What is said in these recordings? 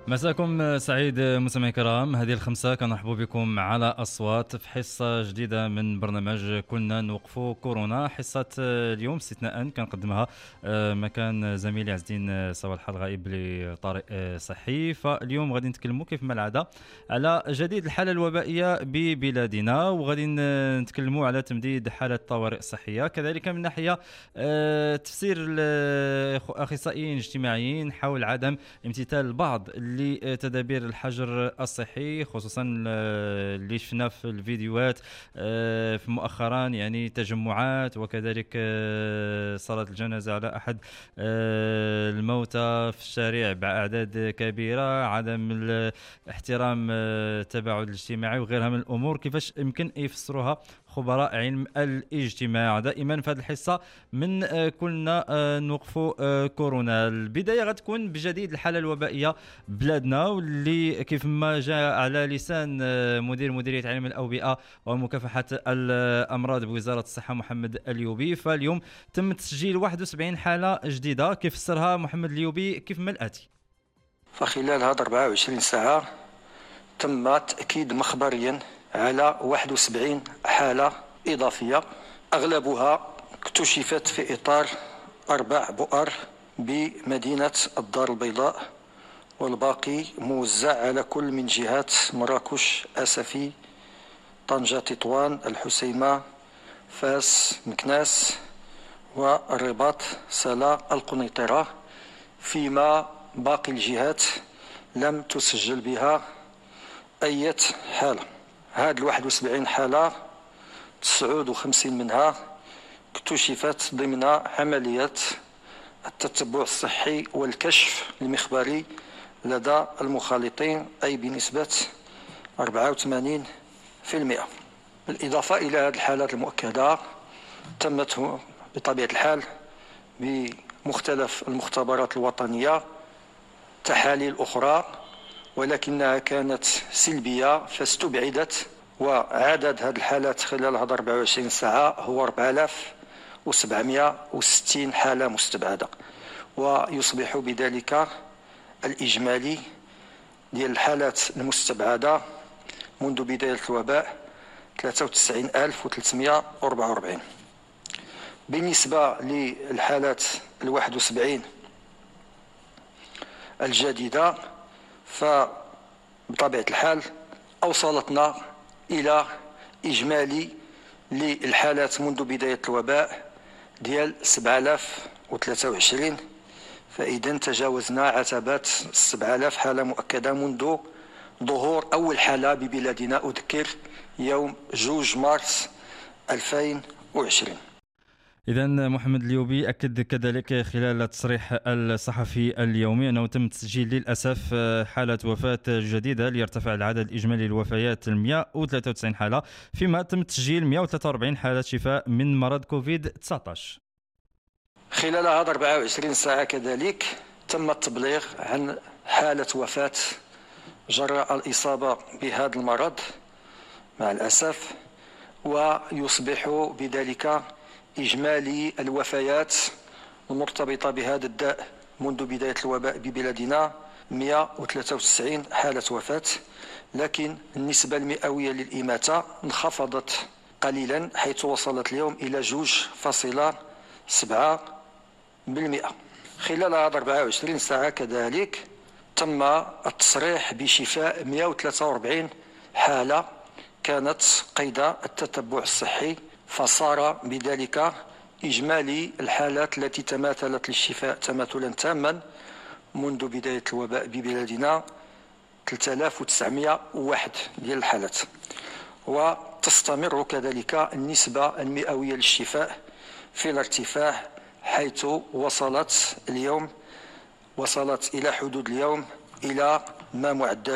مساكم سعيد مستمعي الكرام. هذه الخمسة كنرحبوا بكم على أصوات في حصة جديدة من برنامج كلنا نوقفوا كورونا. حصة اليوم استثناء كنقدمها مكان زميلي عز الدين صالح الغائب لطارئ صحي. فاليوم غادي نتكلموا كيف ما العادة على جديد الحالة الوبائية ببلادنا، وغادي نتكلموا على تمديد حالة الطوارئ الصحية، كذلك من ناحية تفسير الأخصائيين الاجتماعيين حول عدم امتثال بعض لتدابير الحجر الصحي، خصوصا اللي شفنا في الفيديوهات في مؤخرا، يعني تجمعات وكذلك صلاة الجنازة على أحد الموتى في الشارع بأعداد كبيرة، عدم الاحترام التباعد الاجتماعي وغيرها من الأمور. كيفاش يمكن يفسروها خبراء علم الاجتماع؟ دائما في هذه الحصة من كلنا نوقفوا كورونا. البداية غتكون بجديد الحالة الوبائية بلادنا، واللي كيف ما جاء على لسان مديرية علم الأوبئة ومكافحة الأمراض بوزارة الصحة محمد اليوبي، فاليوم تم تسجيل 71 حالة جديدة. كيف فسرها محمد اليوبي كيف ما الآتي؟ فخلال هذه 24 ساعة تم تأكيد مخبريا على 71 حالة إضافية، أغلبها اكتشفت في إطار 4 بؤر بمدينة الدار البيضاء، والباقي موزع على كل من جهات مراكش، أسفي، طنجة، تطوان، الحسيمة، فاس، مكناس، والرباط، سلا، القنيطرة، فيما باقي الجهات لم تسجل بها أي حالة. هذه 71 حالة 59 منها اكتشفت ضمن عملية التتبع الصحي والكشف المخبري لدى المخالطين، أي بنسبة 84%. بالإضافة إلى هذه الحالات المؤكدة، تمت بطبيعة الحال بمختلف المختبرات الوطنية تحاليل أخرى، ولكنها كانت سلبية فاستبعدت، وعدد هذه الحالات خلال هذه 24 ساعة هو 4760 حالة مستبعدة، ويصبح بذلك الإجمالي ديال الحالات المستبعدة منذ بداية الوباء 93344. بالنسبة للحالات 71 الجديدة، فبطبيعة الحال أوصلتنا إلى إجمالي للحالات منذ بداية الوباء ديال 7023. فإذا تجاوزنا عتبة 7000 حالة مؤكدة منذ ظهور أول حالة ببلادنا، أذكر يوم 2 مارس 2020. إذن محمد اليوبي أكد كذلك خلال التصريح الصحفي اليومي أنه تم تسجيل للأسف حالة وفاة جديدة ليرتفع العدد الإجمالي للوفيات ل 193 حالة، فيما تم تسجيل 143 حالة شفاء من مرض كوفيد-19. خلال هذه 24 ساعة كذلك تم التبليغ عن حالة وفاة جراء الإصابة بهذا المرض مع الأسف، ويصبح بذلك إجمالي الوفيات المرتبطة بهذا الداء منذ بداية الوباء ببلادنا 193 حالة وفاة، لكن النسبة المئوية للإماتة انخفضت قليلا حيث وصلت اليوم إلى 2.7%. خلال هذه 24 ساعة كذلك تم التصريح بشفاء 143 حالة كانت قيد التتبع الصحي، فصار بذلك إجمالي الحالات التي تماثلت للشفاء تماثلا تاما منذ بداية الوباء ببلادنا 3901 ديال الحالات. وتستمر كذلك النسبة المئوية للشفاء في الارتفاع، حيث وصلت إلى حدود اليوم إلى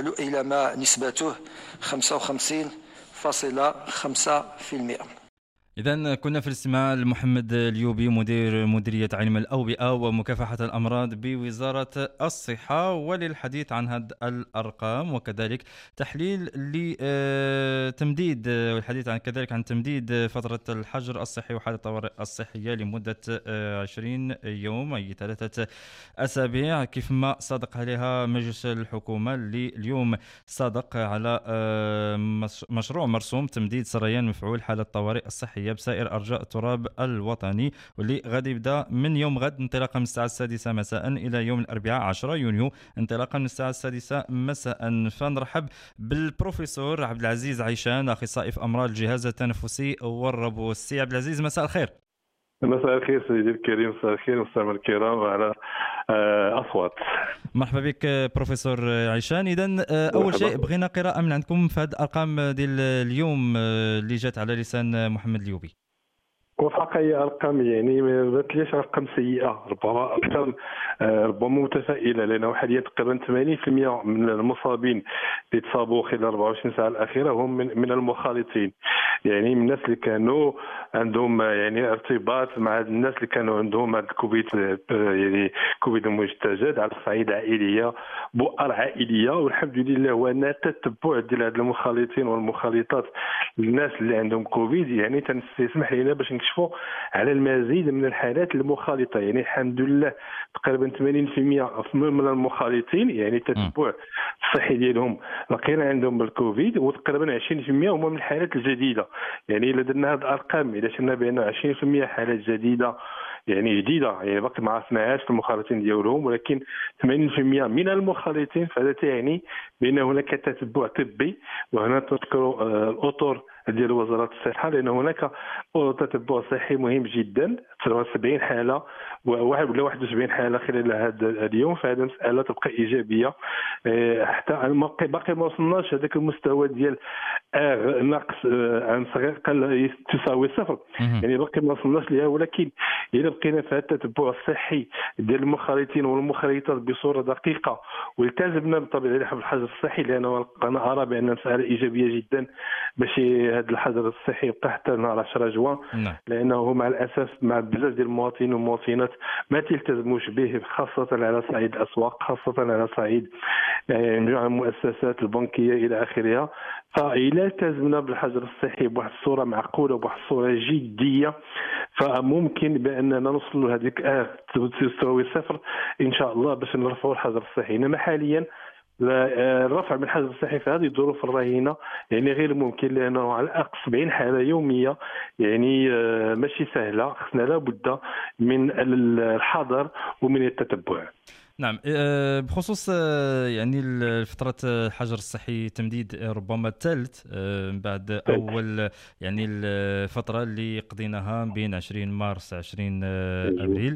ما نسبته 55.5%. إذا كنا في الاستماع لمحمد اليوبي مديرية علم الأوبئة ومكافحة الأمراض بوزارة الصحة، وللحديث عن هذه الأرقام وكذلك تحليل لتمديد والحديث عن كذلك عن تمديد فترة الحجر الصحي وحالة الطوارئ الصحية لمدة 20 يوم أي 3 أسابيع كيف ما صادق عليها مجلس الحكومة اللي اليوم صادق على مشروع مرسوم تمديد سريان مفعول حالة الطوارئ الصحية بسائر أرجاء التراب الوطني، واللي غادي يبدا من يوم غد انطلاقا من الساعة 6 مساء إلى يوم الأربعاء 10 يونيو انطلاقا من الساعة 6 مساء. فنرحب بالبروفيسور عبد العزيز عيشان أخصائي في أمراض الجهاز التنفسي والربو. السي عبد العزيز مساء الخير. مساء الخير سيدي الكريم، مساء الخير مستمعينا الكرام وعلى أصوات. مرحبا بك بروفيسور عيشان. إذا أول شيء بغينا قراءة من عندكم في هذه الأرقام ديال اليوم اللي جات على لسان محمد اليوبي. وفق هي ارقام يعني ما باتليش ارقام سيئه، ربما ارقام ربما متفائله، لانه حاليا تقريبا 80% من المصابين اللي تصابوا خلال 24 ساعه الاخيره هم من المخالطين، يعني من الناس اللي كانوا عندهم يعني ارتباط مع الناس اللي كانوا عندهم هذا الكوفيد، يعني كوفيد المستجد على الصعيد عائليه بؤر عائليه. والحمد لله هو ان التتبع ديال هاد المخالطين والمخالطات الناس اللي عندهم كوفيد يعني تنسمح لنا باش نكشفوا على المزيد من الحالات المخالطه. يعني الحمد لله تقريبا 80% من المخالطين يعني التتبع الصحي ديالهم لقينا عندهم الكوفيد، وتقريبا 20% هما من الحالات الجديده. يعني الا درنا هذه الارقام، اذا شفنا بان 20% حالات جديده يعني باقي ما عرفناهاش في المخالطين ديالهم، ولكن 80% من المخالطين، فهذا تعني بان هناك تتبع طبي. وهنا تذكر الاطر ديال وزاره الصحه، لان هناك تتبع صحي مهم جدا، 70 حاله وواحد ولا 71 حاله خلال هذا اليوم، فهذا مساله تبقى ايجابيه. حتى باقي ما وصلناش هذاك المستوى ديال نقص عن صغير قل تساوي صفر، يعني باقي ما وصلناش ليها. ولكن اذا بقينا في هذا التتبع الصحي ديال المخالطين والمخالطات بصوره دقيقه، والتزمنا بطبيعه الحال بالحجر الصحي، لانه انا ارى بان مساله ايجابيه جدا باش هذا الحجر الصحي يبقى حتى نهار 10 جوان، لانه مع الاسف مع بزاف ديال المواطنين والمواطنات ما تلتزموش به، خاصه على صعيد الاسواق، خاصه على صعيد جميع المؤسسات البنكيه الى اخرها. فإذا التزمنا بالحجر الصحي بواحد الصوره معقوله وبواحد الصوره جديه، فممكن باننا نوصل لهذيك تساوي صفر ان شاء الله باش نرفعوا الحجر الصحي. انما حاليا الرفع من الحجر الصحي في هذه الظروف الراهنه يعني غير ممكن، لانه على الاقل 70 حاله يوميه يعني ماشي سهله. خصنا لابد من الحذر ومن التتبع. نعم، بخصوص يعني فترة الحجر الصحي تمديد ربما الثالث بعد أول يعني الفترة اللي قضيناها بين 20 مارس 20 أبريل.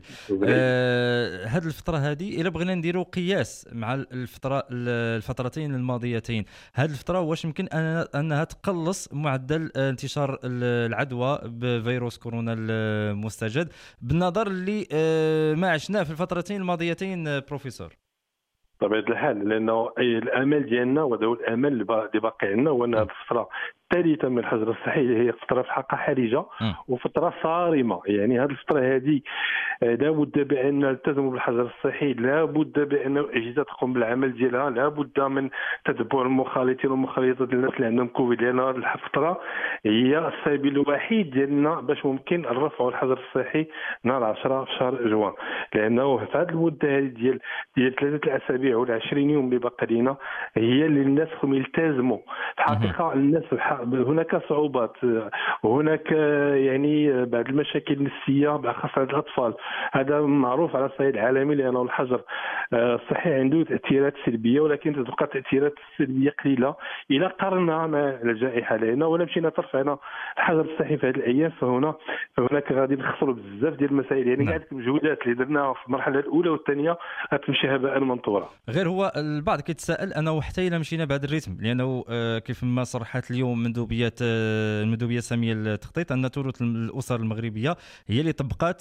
هذه الفترة هذه إلا بغينا نديروا قياس مع الفترتين الماضيتين، هذه الفترة واش يمكن أنها تقلص معدل انتشار العدوى بفيروس كورونا المستجد بالنظر اللي ما عشناه في الفترتين الماضيتين بروفيسور؟ طبيعة الحال، لانه الامل ديالنا وهذا هو الامل اللي باقي عندنا، هو ان هذه الفتره الثالثه من الحجر الصحي هي فتره في الحقيقه حرجه وفتره صارمه. يعني هذه الفتره هذه لابد بان نلتزموا بالحجر الصحي، لابد بان الاجهزه تقوم بالعمل ديالها، لابد من تتبع المخالطين والمخالطات الناس اللي عندهم كوفيد، لان هذه الفتره هي السبيل الوحيد ديالنا باش ممكن نرفعوا الحجر الصحي نهار 10 في شهر جوان. لانه في هذه المده هذه ديال 3 اسابيع ولا 20 يوم اللي باقي لنا هي اللي الناس خصهم يلتزموا. في الحقيقه الناس هناك صعوبات، وهناك يعني بعض المشاكل النفسيه بالاخص عند الاطفال، هذا معروف على الصعيد العالمي، لانه الحجر الصحي عنده تاثيرات سلبيه، ولكن تبقى تاثيرات سلبيه قليله الى قارنا مع الجائحه. لانه ولا مشينا ترفعنا الحجر الصحي في هذه الايام فهناك غادي نخسروا بزاف ديال المسائل. يعني كاع المجهودات اللي درناها في المرحله الاولى والثانيه غتمشي هباء منثورا. غير هو البعض كيتساءل انه حتى الا مشينا بهذا الريتم، لانه كيف ما صرحت اليوم المندوبيه الساميه للتخطيط ان ثلث الاسر المغربيه هي اللي طبقات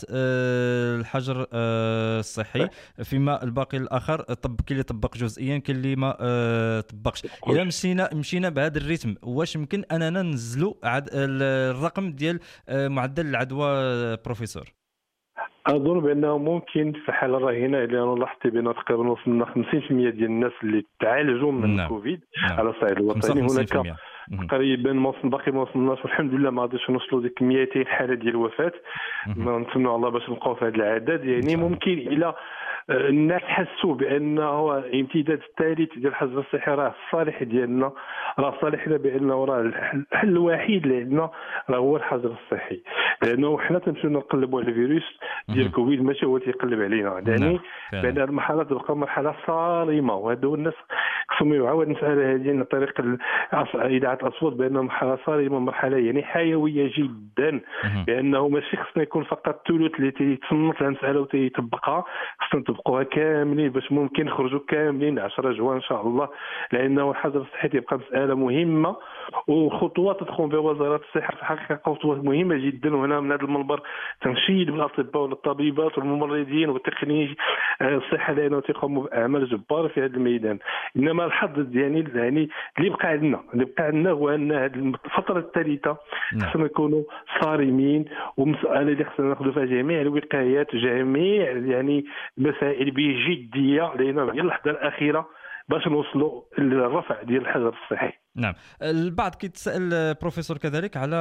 الحجر الصحي، فيما الباقي الاخر كاين اللي طبق جزئيا، كاين اللي ما طبقش. الا مشينا بهذا الريتم، واش يمكن اننا ننزلوا الرقم ديال معدل العدوى بروفيسور؟ اظن بانه ممكن في حاله راهنه، لانه لاحظت بان تقريبا وصلنا 50% ديال الناس اللي تعالجوا من الكوفيد على الصعيد الوطني. هناك تقريبا باقي ما وصلناش، والحمد لله ما غاديش نوصلوا ديك 200 حاله ديال الوفاه. ما نتمنوا الله باش نبقاو في هذا العدد. يعني ممكن الى الناس حسوا بانه امتداد الثالث ديال الحجر الصحي راه الصالح ديالنا، راه صالحنا بانه راه الحل الوحيد اللي عندنا راه هو الحجر الصحي، لانه حنا تنمشيو نقلبوا على الفيروس ديال كوفيد ماشي هو تيقلب علينا. يعني بان هذه المرحله تبقى مرحله صارمه، وهذا الناس خصهم يوعوا هذه المساله هذه عن طريق اذاعه الاصوات بانها مرحله صارمه، مرحله يعني حيويه جدا، لانه ماشي خصنا يكون فقط ثلث اللي تيتصنت على المساله وتيطبقها، خصنا نطبقوها كاملين باش ممكن نخرجوا كاملين 10 جوان ان شاء الله، لانه الحجر الصحي تبقى مساله مهمه، وخطوات تقوم بها وزاره الصحه في الحقيقه خطوات مهمه جدا. وهنا من هذا المنبر تنشيد بالاطباء والطبيبات والممرضين والتقنيين الصحه، لانه تيقوموا باعمال جباره في هذا الميدان. انما الحظ يعني اللي بقى عندنا هو ان هذه الفتره الثالثه خصنا نكونوا صارمين، ومساله اللي خصنا ناخذوا فيها جميع الوقايات، جميع يعني المسائل بجديه، لانه هي اللحظه الاخيره باش نوصلوا للرفع ديال الحجر الصحي. نعم. البعض كيتساءل بروفيسور كذلك على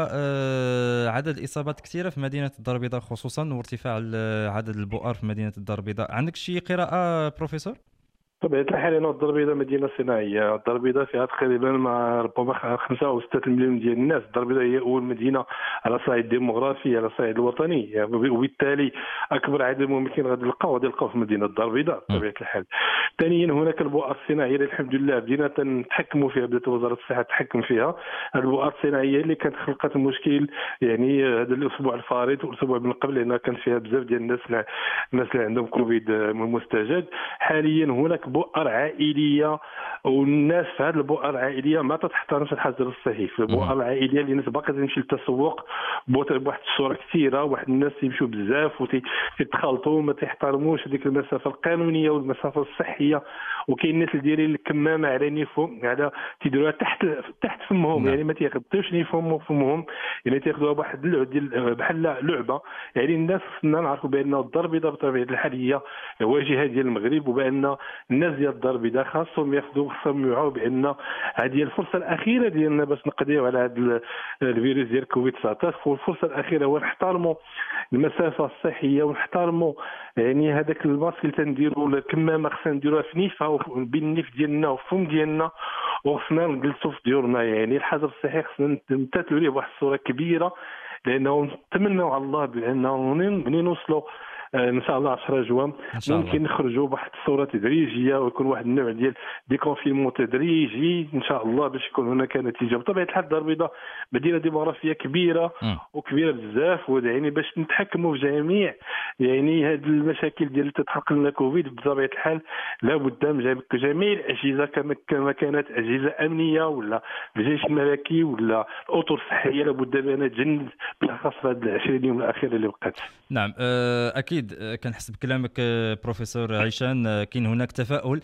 عدد الاصابات كثيره في مدينه الدار البيضاء خصوصا، وارتفاع عدد البؤر في مدينه الدار البيضاء. عندك شي قراءه بروفيسور؟ طبيعة الحال أنا الدار البيضاء مدينة صناعية، الدار البيضاء فيها تقريبا مع ربما 5 أو 6 مليون ديال الناس. الدار البيضاء هي أول مدينة على الصعيد الديموغرافي، على الصعيد الوطني، يعني وبالتالي أكبر عدد ممكن غادي نلقاو في مدينة الدار البيضاء بطبيعة الحال. ثانيا هناك البؤر الصناعية اللي الحمد لله بدينا نتحكموا فيها، بدات وزارة الصحة تحكم فيها. البؤر الصناعية اللي كانت خلقت المشكل يعني هذا الأسبوع الفارط والأسبوع من قبل، لأن كان فيها بزاف ديال الناس اللي عندهم كوفيد مستجد. حاليا هناك بؤر عائليه، والناس في هذه البؤر العائليه ما تحترمش الحجر الصحي. في البؤر العائليه اللي الناس باقي تمشي للتسوق بواحد الصوره كثيره، واحد الناس يمشوا بزاف وتيتخلطوا، ما تحترموش هذيك المسافه القانونيه والمسافه الصحيه. وكاين الناس اللي دايرين الكمامه على نيفهم، على تيديروها تحت فمهم، يعني ما تيغطيوش فمهم، يعني تياخذوها بواحد ديال بحال لعبه. يعني الناس خصنا نعرفوا بان الدار البيضاء بطبيعه الحال هي واجهه ديال المغرب، وبان الناس ديال الدار البيضاء خاصهم يوعوا بان هذه الفرصه الاخيره ديالنا باش نقضيو على هذا الفيروس ديال كوفيد 19. والفرصه الاخيره هو نحترموا المسافه الصحيه، ونحترموا يعني هذاك الماسك اللي تنديروا الكمامه خصنا نديروها في نيفها بين النيف ديالنا والفم ديالنا، وخصنا نجلسوا في ديورنا. يعني الحجر الصحي خصنا نمتثلوا ليه بواحد الصوره كبيره، لانه نتمنوا على الله بانه منين نوصلوا ان شاء الله 10 جوان ممكن نخرجوا بواحد الصوره تدريجيه، ويكون واحد النوع ديال ديكونفينمون تدريجي ان شاء الله باش يكون هناك نتيجه. بطبيعه الحال الدار البيضاء مدينه ديموغرافيه كبيره وكبيره بزاف، يعني باش نتحكموا في جميع يعني هذه المشاكل ديال اللي تتحقق لنا كوفيد بطبيعه الحال لابد من جميع الاجهزه، كما كانت اجهزه امنيه ولا الجيش الملكي ولا الاطر الصحيه، لابد بان تجند بالاخص في هذه 20 يوم الاخيره اللي بقات. نعم اكيد كنحس بكلامك بروفيسور عيشان. كاين هناك تفاؤل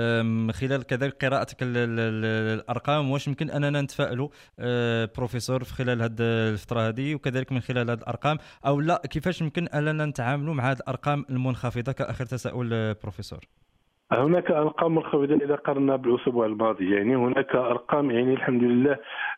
خلال كذلك قراءتك الارقام. واش يمكن اننا نتفائلوا بروفيسور في خلال هذه الفتره هذه، وكذلك من خلال هذه الارقام، او لا كيفاش يمكن اننا نتعاملوا مع هذه الارقام المنخفضه كاخر تساؤل بروفيسور؟ هناك ارقام منخفضه اذا قارنا بالاسبوع الماضي. يعني هناك ارقام يعني الحمد لله.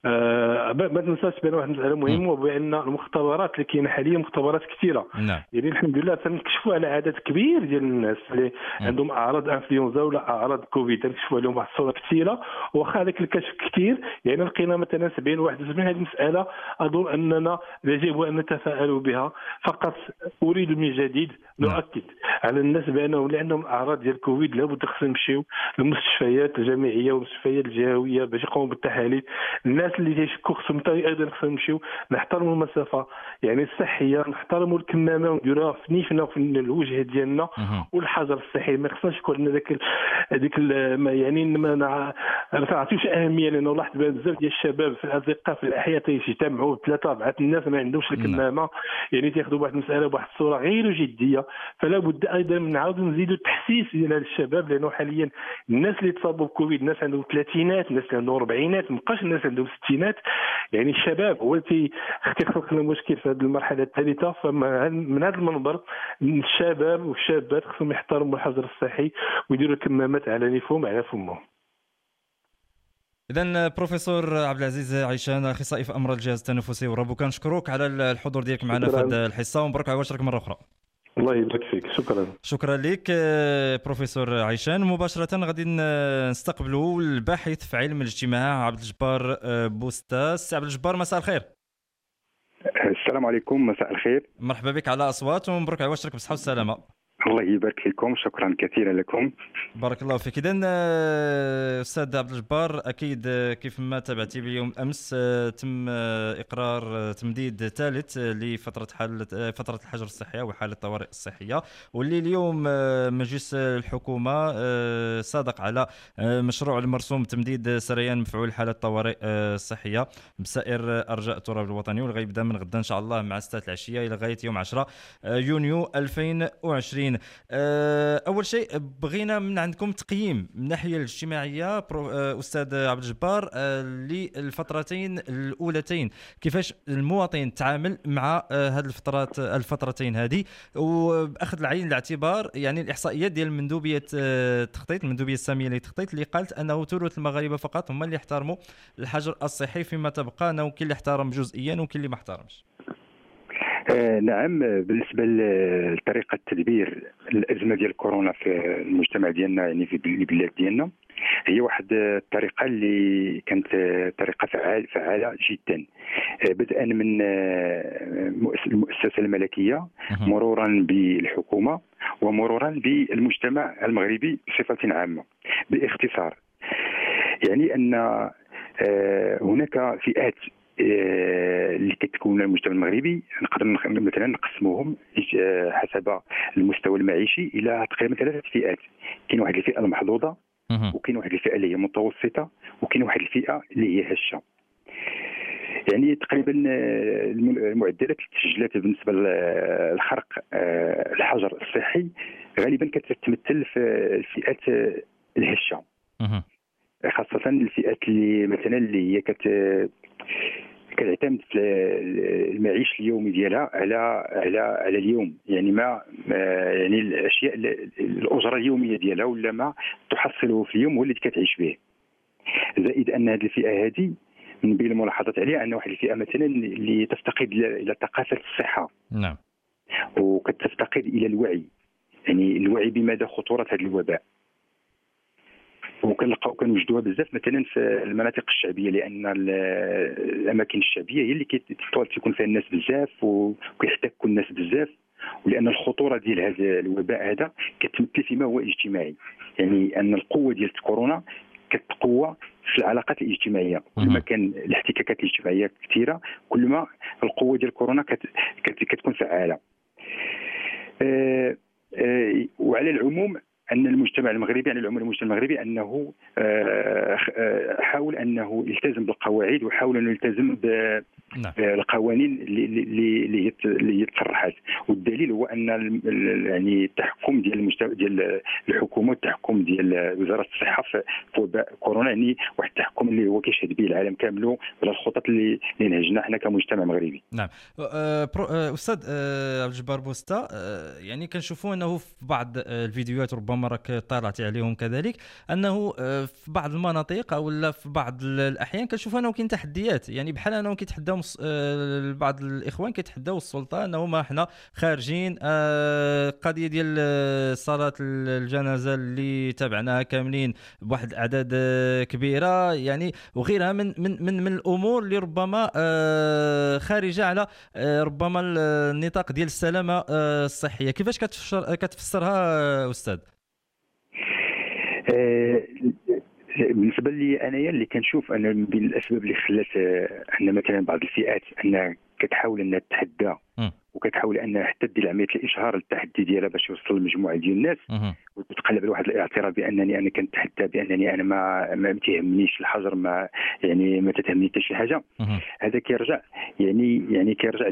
ما تنساش بان واحد المساله مهمه، وبان المختبرات اللي كاينه حاليا مختبرات كثيره. يعني الحمد لله تنكشفوا على عدد كبير ديال الناس اللي عندهم اعراض انفلونزا ولا اعراض كوفيد، تنكشفوا عليهم واحد الصوره كثيره. واخا هذاك الكشف كثير يعني لقينا مثلا 70 71. هذه المساله اظن اننا يجب ان نتفائلوا بها. فقط اريد من جديد نؤكد على الناس بانهم اللي عندهم اعراض ديال كوفيد لابد خصهم يمشيو للمستشفيات الجامعيه والمستشفيات الجهويه باش يقوموا بالتحاليل. الناس الناس اللي تيشكوا خصهم ايضا خصهم يمشيو نحترموا المسافه يعني الصحيه، نحترموا الكمامه ونديروها في نيفنا وفي الوجه ديالنا، والحجر الصحي ما خصناش يكون عندنا هذيك يعني ما تعطيوش اهميه، لانه لاحظت بزاف ديال الشباب في الازقه في الاحياء تيجتمعوا ثلاثه اربعه الناس ما عندهمش الكمامه، يعني تياخذوا واحد المساله بواحد الصوره غير جديه. فلا بد ايضا نعاودوا نزيدوا التحسيس ديال هذا الشباب، لانه حاليا الناس اللي تصابوا بكوفيد الناس عندهم ثلاثينات، الناس اللي عندهم ربعينات، مابقاش الناس عندهم ستينات. يعني الشباب هو اللي تيخلق لنا مشكل في هذه المرحله الثالثه. فمن هذا المنبر الشباب والشابات خصهم يحترموا الحجر الصحي ويديروا الكمامات على نيفهم على فمهم. إذن بروفيسور عبد العزيز عيشان، اخصائي في امراض الجهاز التنفسي والربو، كنشكروك على الحضور ديالك معنا في هذه الحصه، ومبروك على واشرك مره اخرى. الله يبارك فيك، شكرا لك بروفيسور عيشان. مباشره غادي نستقبلوا الباحث في علم الاجتماع عبد الجبار بوستا. عبد الجبار، مساء الخير. السلام عليكم، مساء الخير. مرحبا بك على اصوات، ومبروك على واشرك بالصحه والسلامه. الله يبارك فيكم، شكرا كثيرا لكم. بارك الله فيك. إذن أستاذ عبد الجبار، أكيد كيف ما تابعتي باليوم أمس تم إقرار تمديد ثالث لفترة فترة الحجر الصحي أو حالة الطوارئ الصحية، واللي اليوم مجلس الحكومة صادق على مشروع المرسوم تمديد سريان مفعول حالة الطوارئ الصحية بسائر أرجاء التراب الوطني، واللي غيبدا من غدا إن شاء الله مع 6 العشية إلى غاية يوم 10 يونيو 2020. أول شيء بغينا من عندكم تقييم من الناحية الاجتماعية أستاذ عبد الجبار للفترتين الأولتين، كيفاش المواطن تعامل مع هذه الفترتين هذه، وبأخذ العين الاعتبار يعني الإحصائيات ديال مندوبية التخطيط، المندوبية السامية للتخطيط، اللي قالت أنه ثلث المغاربة فقط هم اللي احترموا الحجر الصحي، فيما تبقى أنه كاين اللي احترم جزئيا وكاين اللي ما احترمش. نعم، بالنسبه لطريقه تدبير الازمه ديال كورونا في المجتمع ديالنا، يعني في البلاد ديالنا، هي واحد الطريقه اللي كانت طريقه فعاله جدا، بدءا من المؤسسه الملكيه مرورا بالحكومه ومرورا بالمجتمع المغربي بصفه عامه. باختصار يعني ان هناك فئات اللي كتكون المجتمع المغربي، نقدر مثلا نقسموهم حسب المستوى المعيشي الى تقريبا 3 فئات. كاين واحد الفئه المحظوظه، وكاين واحد الفئه اللي هي متوسطه، وكاين واحد الفئه اللي هي هشه. يعني تقريبا المعدلات اللي تسجلت بالنسبه للخرق الحجر الصحي غالبا كتتمثل في الفئات الهشه، خاصه الفئات اللي مثلا اللي هي كتعتمد في المعيش اليومي ديالها على اليوم، يعني ما يعني الاشياء الاجره اليوميه ديالها ولا ما تحصله في اليوم هو اللي كتعيش به. زائد ان هذه الفئه هذه من بين الملاحظات عليها ان واحد الفئه مثلا اللي تفتقد الى ثقافه الصحه، نعم، وكتفتقد الى الوعي، يعني الوعي بمدى خطوره هذا الوباء، وكنوجدوها بزاف مثلا في المناطق الشعبيه، لان الاماكن الشعبيه هي اللي تيكون فيها الناس بزاف وكيحتكوا الناس بزاف، ولان الخطوره ديال هذا الوباء هذا كتمثل فيما هو اجتماعي، يعني ان القوه ديال كورونا كتقوى في العلاقات الاجتماعيه. كل ما كان الاحتكاكات الاجتماعيه كثيره كل ما القوه ديال كورونا كتكون فعاله. وعلى العموم ان المجتمع المغربي انه حاول انه يلتزم بالقواعد، وحاول انه يلتزم بالقوانين اللي تصرحت، والدليل هو ان يعني التحكم ديال الحكومه والتحكم ديال وزاره الصحه في وباء كورونا، يعني واحد التحكم اللي هو كيشهد به العالم كامل على الخطط اللي نهجنا حنا كمجتمع مغربي. نعم. استاذ عبد الجبار بوستا، يعني كنشوفوا انه في بعض الفيديوهات ربما راك طالعتي عليهم كذلك، انه في بعض المناطق او لا في بعض الاحيان كنشوف انه كاين تحديات، يعني بحال انهم كيتحداو بعض الاخوان كيتحداو السلطه انه ما احنا خارجين. قضيه ديال صلاه الجنازه اللي تابعناها كاملين بواحد الاعداد كبيره، يعني وغيرها من الامور اللي ربما خارجه على ربما النطاق ديال السلامه الصحيه. كيفاش كتفسرها استاذ؟ بالنسبه لي انايا اللي كنشوف ان من بين الاسباب اللي خلات ان مثلا بعض الفئات انها كتحاول انها تتحدى وكتحاول انها حتى دير عمليه الاشهار للتحدي ديالها باش يوصل لمجموعه ديال الناس وتتقلب لواحد الاعتراف بانني انا كنتحدى بانني انا ما تيهمنيش الحجر ما تتهمني حتى شي حاجه. هذا كيرجع كيرجع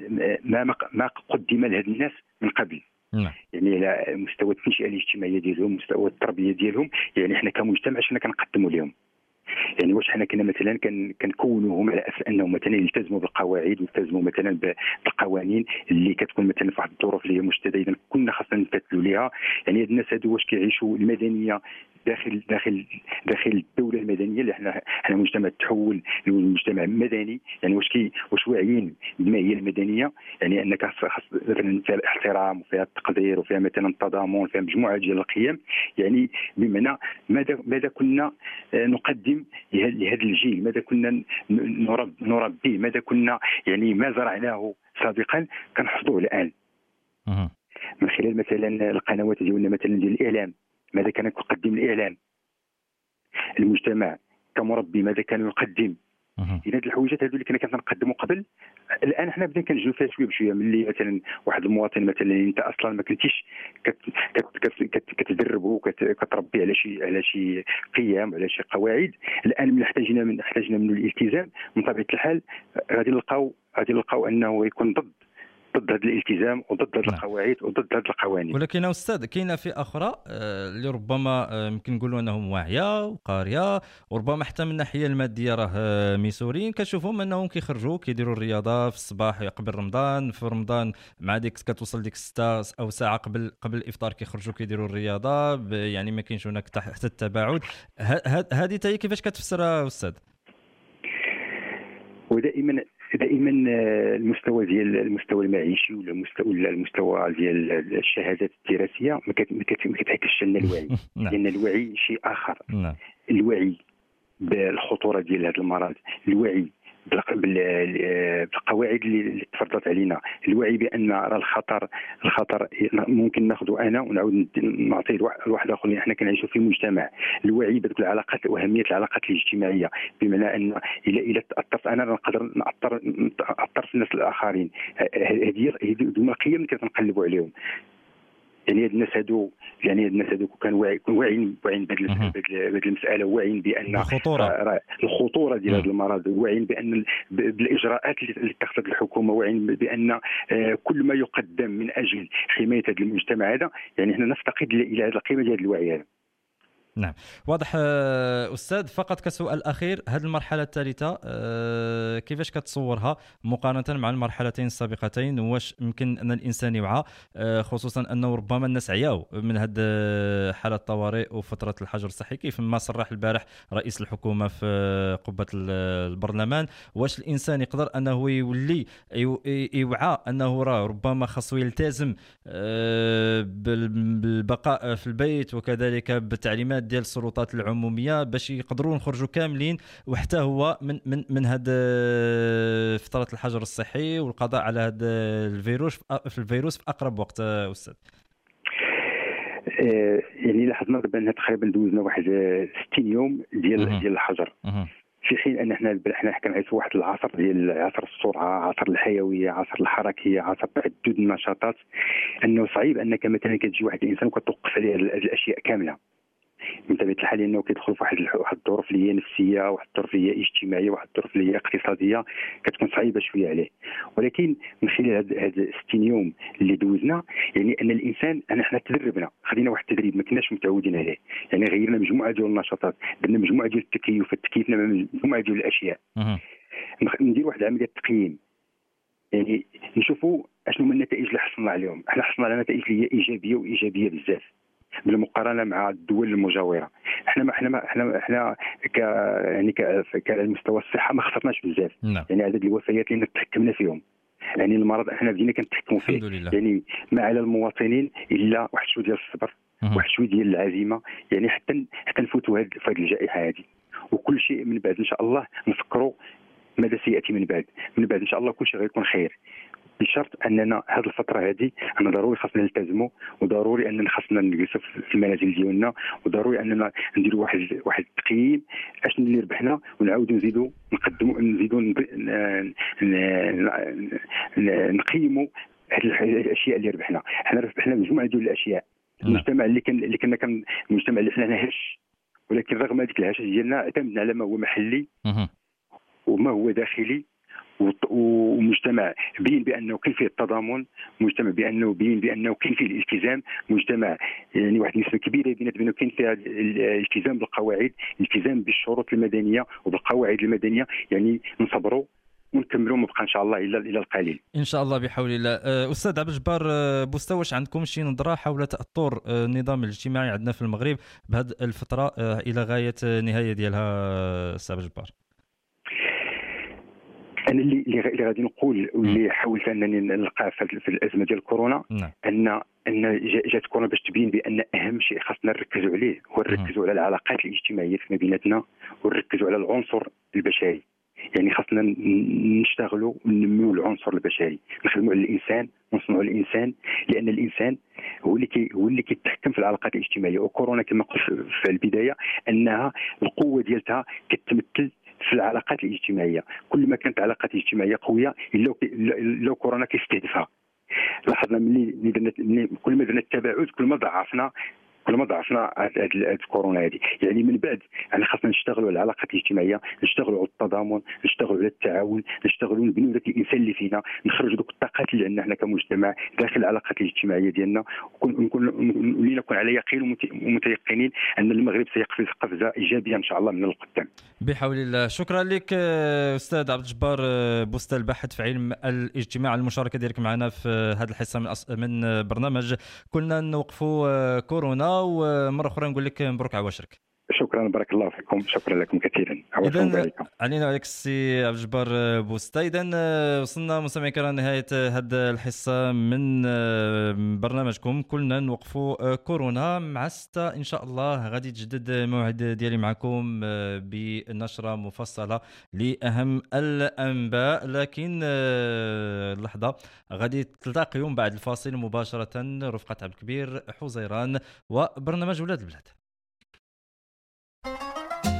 ما قدم لهاد الناس من قبل. يعني على مستوى التنشئه الاجتماعيه ديالهم، مستوى التربيه ديالهم، يعني حنا كمجتمع شنو كنقدموا لهم؟ يعني واش حنا كنا مثلا كنكونوهم على اساس انهم مثلا يلتزموا بالقواعد ويلتزموا مثلا بالقوانين اللي كتكون مثلا في واحد الظروف اللي هي مشتده، كنا خاصنا نمتثلوا ليها. يعني هاد الناس هادو واش كيعيشوا المدنيه داخل الدوله المدنيه اللي حنا مجتمع تحول لمجتمع مدني؟ يعني واش واعيين بما هي المدنيه؟ يعني انك خاص مثلا فيها الاحترام وفيها التقدير وفيها مثلا التضامن وفيها مجموعه ديال القيم. يعني بمعنى ماذا كنا نقدم لهذا الجيل؟ ماذا كنا نربيه؟ ماذا كنا يعني ما زرعناه سابقا كنحصدوه الان من خلال مثلا القنوات ديالنا مثلا ديال الاعلام؟ ماذا كان يقدم الاعلام؟ المجتمع كمربي ماذا كان يقدم؟ اذا هاد الحوايجات هادو اللي كنا كنقدموا قبل، الان حنا بدينا كنجيو فيها شويه بشويه. ملي مثلا واحد المواطن مثلا انت اصلا ما كنتيش كتدربه وكتربيه على شي قيم وعلى شي قواعد، الان من احتاجنا منه الالتزام، من طبيعه الحال غادي نلقاو انه يكون ضد هذا الالتزام وضد هذه القواعد وضد هذه القوانين. ولكن استاذ كاينه فئه اخرى اللي ربما يمكن نقولوا انهم واعيه وقاريه وربما حتى من الناحيه الماديه راه ميسورين، كتشوفهم انهم كيخرجوا كيديروا الرياضه في الصباح قبل رمضان، في رمضان مع ديك كتوصل ديك 6 او ساعه قبل الافطار كيخرجوا كيديروا الرياضه، يعني ما كاينش هناك حتى التباعد. هذه حتى كيفاش كتفسرها استاذ؟ ودائما المستوى المعيشي ولا المستوى ديال الشهادات الدراسيه ما كتعكسش لنا الوعي. لان الوعي شيء اخر. الوعي بالخطوره ديال هذا المرض، الوعي بالقواعد اللي تفرضت علينا، الوعي بان راه الخطر ممكن ناخذه انا ونعاود نعطيه لواحد اخر اللي حنا كنعيشوا في مجتمع، الوعي بدك العلاقات واهميه العلاقات الاجتماعيه، بمعنى ان الى تاثرت انا نقدر ناثر في الناس الاخرين. هذه هما القيم اللي كنقلبوا عليهم. يعني هاد الناس هادو كانوا واعيين بهذه المساله، واعيين بان الخطوره ديال هذا المرض، واعيين بان بالاجراءات اللي اتخذت الحكومه، واعيين بان كل ما يقدم من اجل حمايه هذا المجتمع هذا. يعني احنا نفتقد الى هذه القيمه ديال الوعي هذا. نعم واضح. أستاذ فقط كسؤال أخير، هذه المرحلة الثالثة كيفاش كتصورها مقارنة مع المرحلتين السابقتين؟ واش يمكن أن الإنسان يوعى، خصوصا أنه ربما الناس عياو من هذه حالة الطوارئ وفترة الحجر الصحي كيف ما صرح البارح رئيس الحكومة في قبة البرلمان؟ واش الإنسان يقدر أنه يولي يوعى أنه ربما خاصو يلتزم بالبقاء في البيت وكذلك بالتعليمات ديال السلطات العموميه باش يقدروا نخرجوا كاملين، وحتى هو من هذا فتره الحجر الصحي والقضاء على هذا الفيروس في اقرب وقت؟ استاذ يعني لاحظنا دابا تقريبا دوزنا واحد 60 يوم ديال الحجر، في حين ان احنا كنعيشوا واحد العصر ديال عصر السرعه، عصر الحيويه، عصر الحركيه، عصر تعدد النشاطات، انه صعيب انك مثلا كتجي واحد الانسان وكتوقف عليه الاشياء كامله. من طبيعه الحال انه كيدخل في واحد الظروف اللي هي نفسيه، واحد الظروف اللي هي اجتماعيه، واحد الظروف اللي هي اقتصاديه كتكون صعيبه شويه عليه. ولكن من خلال هاد 60 يوم اللي دوزنا، يعني ان الانسان حنا تدربنا، خدينا واحد التدريب ما كناش متعودين عليه. يعني غيرنا مجموعه ديال النشاطات، درنا مجموعه ديال التكيف، تكيفنا مجموعه ديال الاشياء. ندير واحد العمليه تقييم، يعني نشوفوا اشنو هما النتائج اللي حصلنا عليهم. احنا حصلنا على نتائج اللي هي ايجابيه وايجابيه بزاف بالمقارنه مع الدول المجاوره. احنا على مستوى الصحه ما خسرناش بزاف. يعني عدد الوفيات اللي تحكمنا فيهم، يعني المرض احنا بدينا كنتحكموا فيه. يعني ما على المواطنين الا واحد شويه ديال الصبر، واحد شويه ديال العزيمه، يعني حتى نفوتوا هذه الجائحه هذه، وكل شيء من بعد ان شاء الله نفكروا ماذا سياتي من بعد ان شاء الله كل شيء غيكون خير. بشرط اننا هذه الفتره هذه انا ضروري خاصنا نلتزموا، وضروري اننا خاصنا نجلسوا في المنازل ديالنا، وضروري اننا نديروا واحد التقييم اشنو اللي ربحنا، ونعاودوا نزيدوا نقدموا نقيموا هذه الاشياء اللي ربحنا. حنا ربحنا مجموعه ديال الاشياء. المجتمع اللي كان المجتمع اللي حنا هش، ولكن رغم هذيك الهشه ديالنا اعتمدنا على ما هو محلي وما هو داخلي، ومجتمع بين بانه كاين فيه التضامن، مجتمع بين بانه كاين فيه الالتزام، مجتمع يعني واحد النسبه كبيره بانه كاين فيها الالتزام بالقواعد، الالتزام بالشروط المدنيه وبالقواعد المدنيه. يعني نصبروا ونكملوا، ما بقى ان شاء الله الى القليل ان شاء الله بحول الله. استاذ عبد الجبار بوستا، واش عندكم شي نظره حول تاثر النظام الاجتماعي عندنا في المغرب بهذه الفتره الى غايه نهايه ديالها استاذ عبد الجبار؟ انا اللي غادي نقول واللي حاولت انني نلقاه في الازمه ديال كورونا، ان جات كورونا باش تبين بان اهم شيء خاصنا نركزوا عليه هو نركزوا على العلاقات الاجتماعيه فيما بيناتنا، ونركزوا على العنصر البشري. يعني خاصنا نشتغلوا وننميو العنصر البشري، نخدموا على الانسان ونصنعوا الانسان، لان الانسان هو اللي كيتحكم في العلاقات الاجتماعيه. وكورونا كما قلت في البدايه انها القوه ديالتها كتمثل في العلاقات الاجتماعيه. كل ما كانت العلاقات الاجتماعيه قويه لو كورونا كيستهدفها. لاحظنا ملي كل ما درنا التباعد كل ما ضعفنا هذه كورونا هذه. يعني من بعد يعني خاصنا نشتغلوا على العلاقات الاجتماعيه، نشتغلوا على التضامن، نشتغلوا على التعاون، نشتغلوا نبنيو ذاك الانسان اللي فينا، نخرجوا ذوك الطاقات اللي عندنا حنا كمجتمع داخل العلاقات الاجتماعيه ديالنا، ونكون على يقين ومتيقنين ان المغرب سيقفز قفزه ايجابيه ان شاء الله من القدام بحول الله. شكرا لك استاذ عبد الجبار بوستا، الباحث في علم الاجتماع، على المشاركه ديالك معنا في هذه الحصه من برنامج كلنا نوقفوا كورونا. ومره اخرى نقول لك مبروك عواشرك. شكرا، بارك الله فيكم، شكرا لكم كثيرا. اذا علينا وعليك السي عبد الجبار بوستا. اذا وصلنا مستمعي الكرام نهايه هذه الحصه من برنامجكم كلنا نوقفوا كورونا. مع 6 ان شاء الله غادي تجدد موعد ديالي معكم بنشره مفصله لاهم الانباء، لكن اللحظه غادي تلتقيون بعد الفاصل مباشره رفقه عبد الكبير حزيران وبرنامج ولاد البلاد.